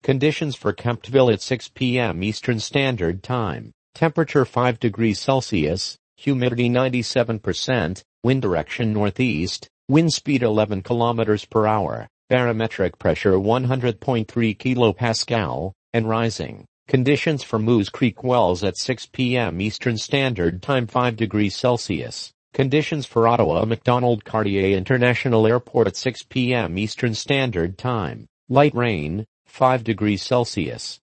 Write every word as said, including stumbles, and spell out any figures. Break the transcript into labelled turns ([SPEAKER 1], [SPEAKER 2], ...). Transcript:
[SPEAKER 1] Conditions for Kemptville at six p m Eastern Standard Time. Temperature five degrees Celsius, humidity ninety-seven percent, wind direction northeast, wind speed eleven kilometers per hour, barometric pressure one hundred point three kilopascal, and rising. Conditions for Moose Creek Wells at six p m Eastern Standard Time five degrees Celsius. Conditions for Ottawa Macdonald Cartier International Airport at six p m Eastern Standard Time. Light rain, five degrees Celsius.